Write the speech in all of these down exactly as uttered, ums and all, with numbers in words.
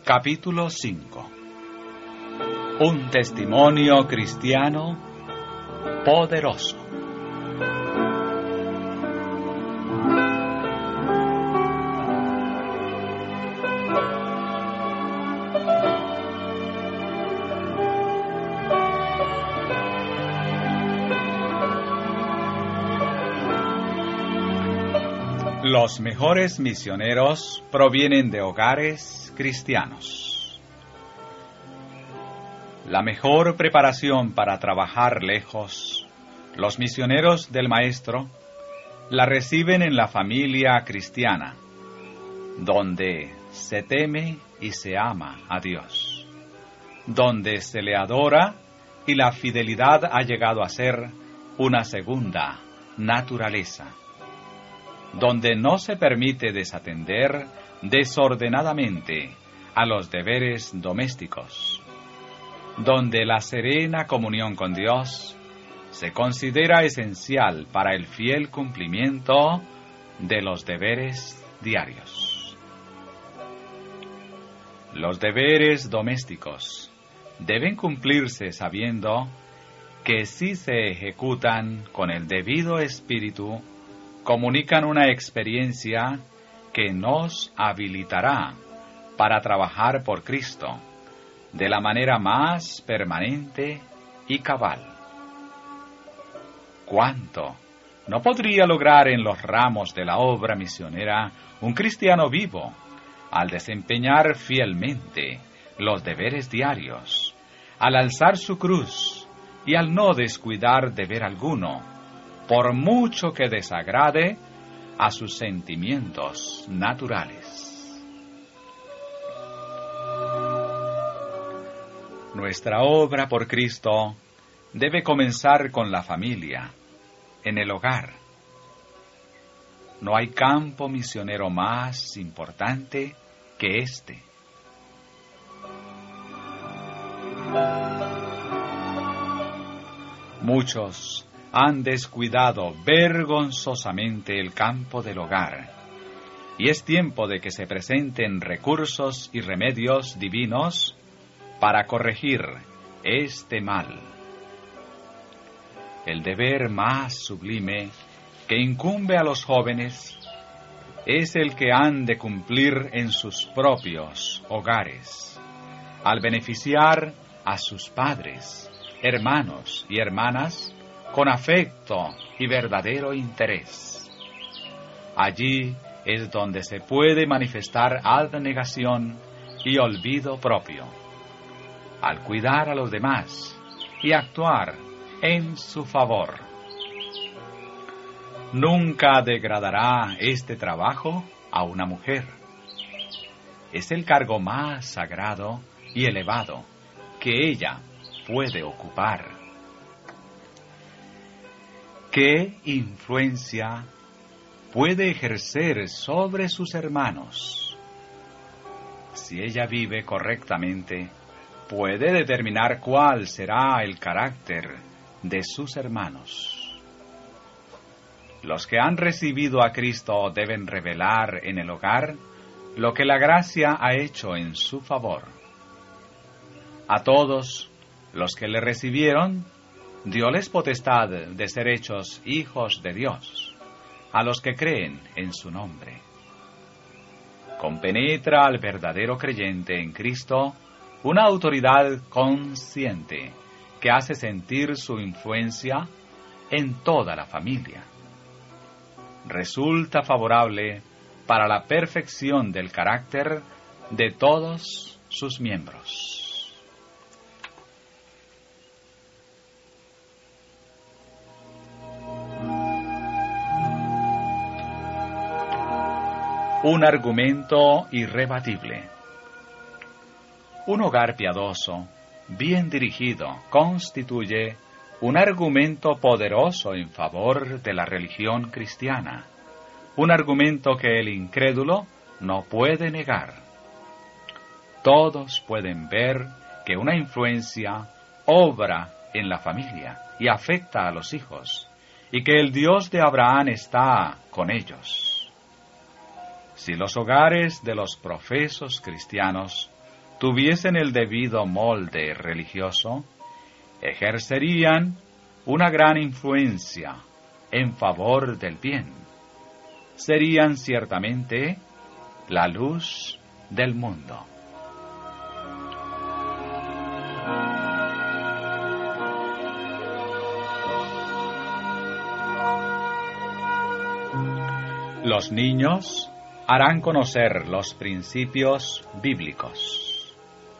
Capítulo cinco. Un testimonio cristiano poderoso. Los mejores misioneros provienen de hogares cristianos. La mejor preparación para trabajar lejos, los misioneros del Maestro la reciben en la familia cristiana, donde se teme y se ama a Dios, donde se le adora y la fidelidad ha llegado a ser una segunda naturaleza, donde no se permite desatender desordenadamente a los deberes domésticos, donde la serena comunión con Dios se considera esencial para el fiel cumplimiento de los deberes diarios. Los deberes domésticos deben cumplirse sabiendo que si se ejecutan con el debido espíritu, comunican una experiencia que nos habilitará para trabajar por Cristo de la manera más permanente y cabal. ¿Cuánto no podría lograr en los ramos de la obra misionera un cristiano vivo al desempeñar fielmente los deberes diarios, al alzar su cruz y al no descuidar deber alguno, por mucho que desagrade a sus sentimientos naturales? Nuestra obra por Cristo debe comenzar con la familia, en el hogar. No hay campo misionero más importante que este. Muchos han descuidado vergonzosamente el campo del hogar, y es tiempo de que se presenten recursos y remedios divinos para corregir este mal. El deber más sublime que incumbe a los jóvenes es el que han de cumplir en sus propios hogares, al beneficiar a sus padres, hermanos y hermanas, con afecto y verdadero interés. Allí es donde se puede manifestar abnegación y olvido propio, al cuidar a los demás y actuar en su favor. Nunca degradará este trabajo a una mujer. Es el cargo más sagrado y elevado que ella puede ocupar. ¿Qué influencia puede ejercer sobre sus hermanos? Si ella vive correctamente, puede determinar cuál será el carácter de sus hermanos. Los que han recibido a Cristo deben revelar en el hogar lo que la gracia ha hecho en su favor. A todos los que le recibieron, dióles potestad de ser hechos hijos de Dios, a los que creen en su nombre. Compenetra al verdadero creyente en Cristo una autoridad consciente que hace sentir su influencia en toda la familia. Resulta favorable para la perfección del carácter de todos sus miembros. Un argumento irrebatible. Un hogar piadoso, bien dirigido, constituye un argumento poderoso en favor de la religión cristiana, un argumento que el incrédulo no puede negar. Todos pueden ver que una influencia obra en la familia y afecta a los hijos, y que el Dios de Abraham está con ellos. Si los hogares de los profesos cristianos tuviesen el debido molde religioso, ejercerían una gran influencia en favor del bien. Serían ciertamente la luz del mundo. Los niños harán conocer los principios bíblicos.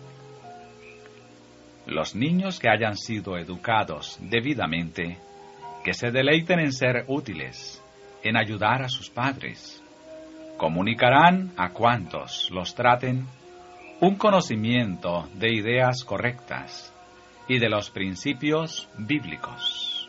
Los niños que hayan sido educados debidamente, que se deleiten en ser útiles, en ayudar a sus padres, comunicarán a cuantos los traten un conocimiento de ideas correctas y de los principios bíblicos.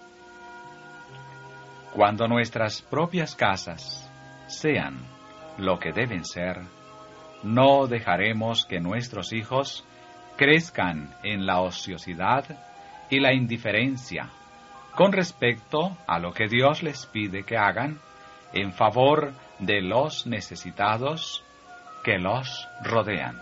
Cuando nuestras propias casas sean lo que deben ser, no dejaremos que nuestros hijos crezcan en la ociosidad y la indiferencia con respecto a lo que Dios les pide que hagan en favor de los necesitados que los rodean.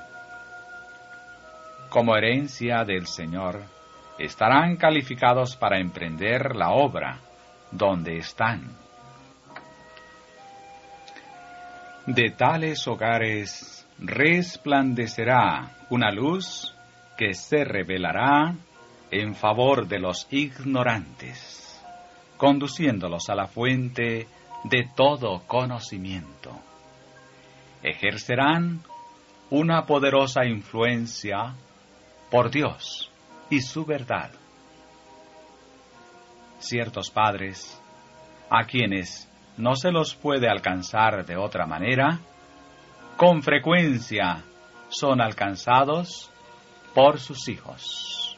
Como herencia del Señor, estarán calificados para emprender la obra donde están. De tales hogares resplandecerá una luz que se revelará en favor de los ignorantes, conduciéndolos a la fuente de todo conocimiento. Ejercerán una poderosa influencia por Dios y su verdad. Ciertos padres, a quienes no se los puede alcanzar de otra manera, con frecuencia son alcanzados por sus hijos.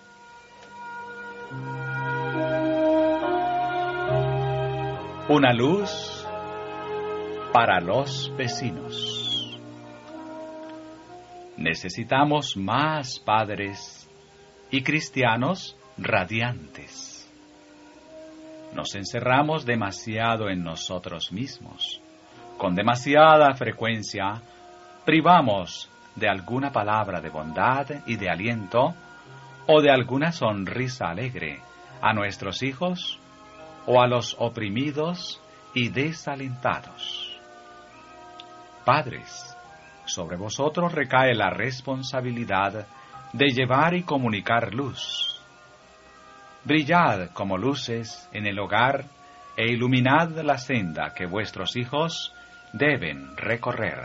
Una luz para los vecinos. Necesitamos más padres y cristianos radiantes. Nos encerramos demasiado en nosotros mismos. Con demasiada frecuencia privamos de alguna palabra de bondad y de aliento o de alguna sonrisa alegre a nuestros hijos o a los oprimidos y desalentados. Padres, sobre vosotros recae la responsabilidad de llevar y comunicar luz. Brillad como luces en el hogar e iluminad la senda que vuestros hijos deben recorrer.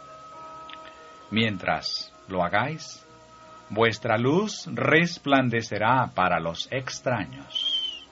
Mientras lo hagáis, vuestra luz resplandecerá para los extraños.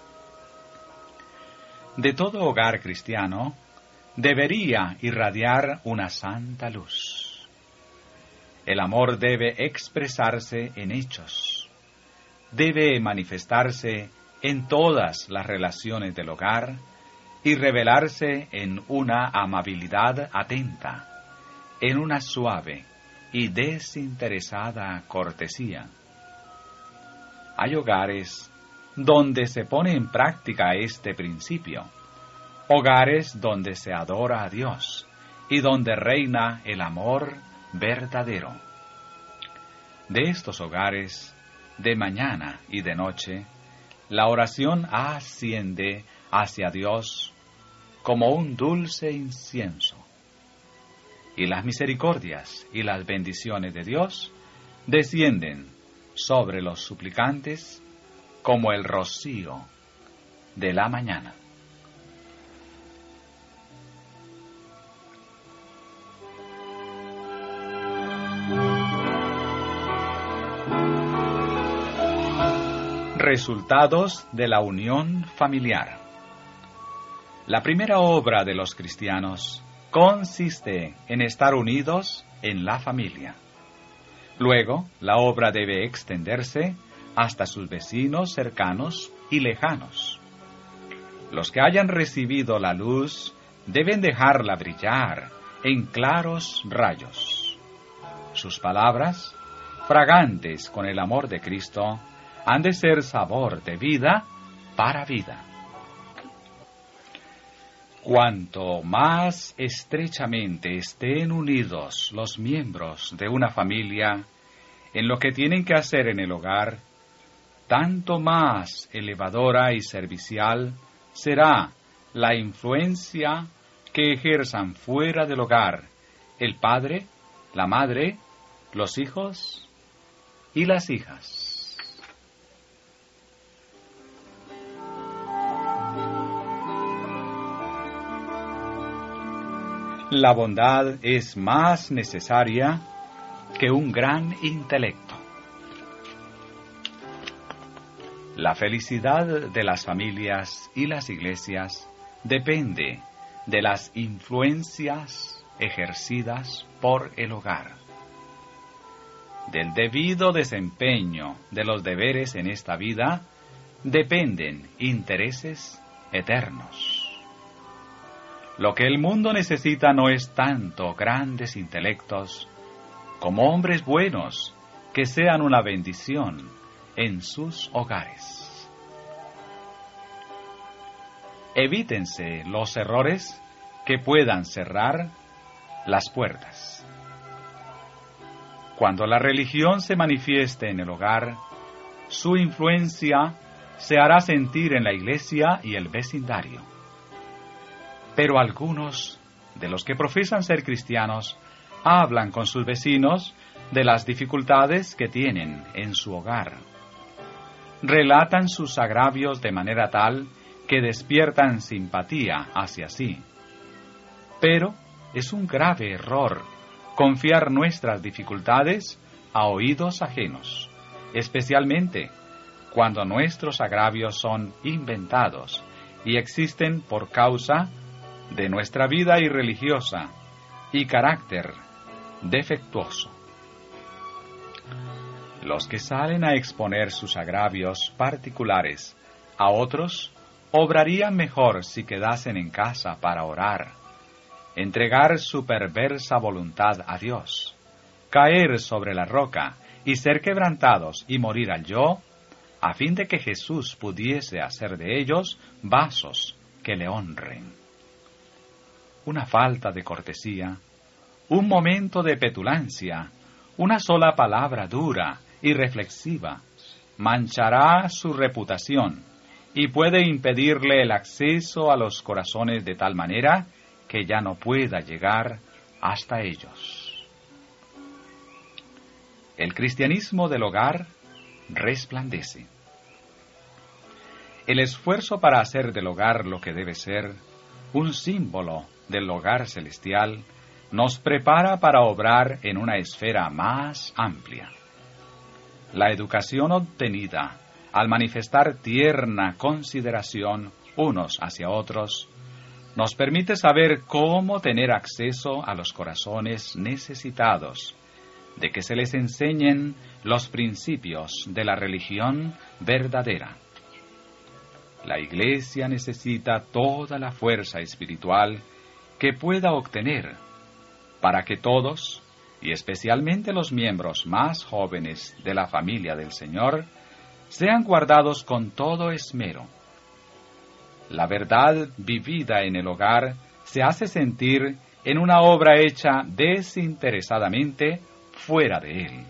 De todo hogar cristiano debería irradiar una santa luz. El amor debe expresarse en hechos. Debe manifestarse en todas las relaciones del hogar y revelarse en una amabilidad atenta, en una suave y desinteresada cortesía. Hay hogares donde se pone en práctica este principio, hogares donde se adora a Dios y donde reina el amor verdadero. De estos hogares, de mañana y de noche, la oración asciende hacia Dios como un dulce incienso, y las misericordias y las bendiciones de Dios descienden sobre los suplicantes como el rocío de la mañana. Resultados de la unión familiar. La primera obra de los cristianos consiste en estar unidos en la familia. Luego, la obra debe extenderse hasta sus vecinos cercanos y lejanos. Los que hayan recibido la luz deben dejarla brillar en claros rayos. Sus palabras, fragantes con el amor de Cristo, han de ser sabor de vida para vida. Cuanto más estrechamente estén unidos los miembros de una familia, en lo que tienen que hacer en el hogar, tanto más elevadora y servicial será la influencia que ejerzan fuera del hogar el padre, la madre, los hijos y las hijas. La bondad es más necesaria que un gran intelecto. La felicidad de las familias y las iglesias depende de las influencias ejercidas por el hogar. Del debido desempeño de los deberes en esta vida dependen intereses eternos. Lo que el mundo necesita no es tanto grandes intelectos como hombres buenos que sean una bendición en sus hogares. Evítense los errores que puedan cerrar las puertas. Cuando la religión se manifieste en el hogar, su influencia se hará sentir en la iglesia y el vecindario. Pero algunos de los que profesan ser cristianos hablan con sus vecinos de las dificultades que tienen en su hogar. Relatan sus agravios de manera tal que despiertan simpatía hacia sí. Pero es un grave error confiar nuestras dificultades a oídos ajenos, especialmente cuando nuestros agravios son inventados y existen por causa de nuestra vida irreligiosa y carácter defectuoso. Los que salen a exponer sus agravios particulares a otros obrarían mejor si quedasen en casa para orar, entregar su perversa voluntad a Dios, caer sobre la roca y ser quebrantados y morir al yo, a fin de que Jesús pudiese hacer de ellos vasos que le honren. Una falta de cortesía, un momento de petulancia, una sola palabra dura y reflexiva, manchará su reputación y puede impedirle el acceso a los corazones de tal manera que ya no pueda llegar hasta ellos. El cristianismo del hogar resplandece. El esfuerzo para hacer del hogar lo que debe ser, un símbolo del hogar celestial, nos prepara para obrar en una esfera más amplia. La educación obtenida al manifestar tierna consideración unos hacia otros, nos permite saber cómo tener acceso a los corazones necesitados, de que se les enseñen los principios de la religión verdadera. La Iglesia necesita toda la fuerza espiritual que pueda obtener para que todos, y especialmente los miembros más jóvenes de la familia del Señor, sean guardados con todo esmero. La verdad vivida en el hogar se hace sentir en una obra hecha desinteresadamente fuera de él.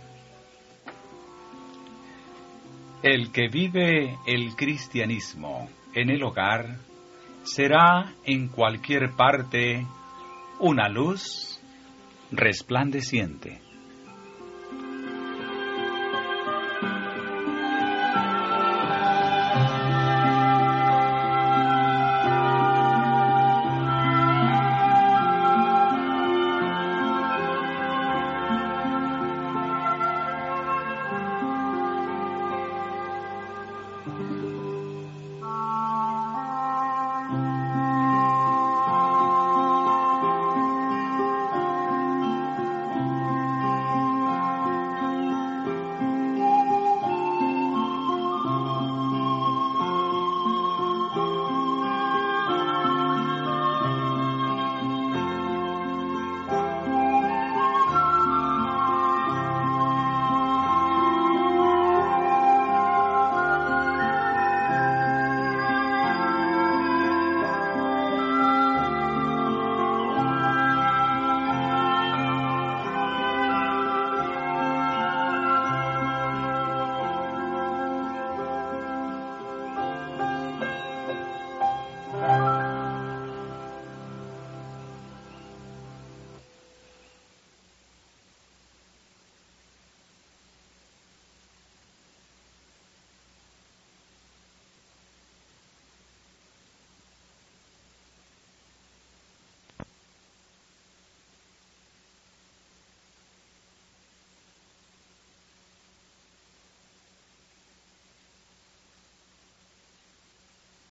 El que vive el cristianismo en el hogar será en cualquier parte una luz resplandeciente.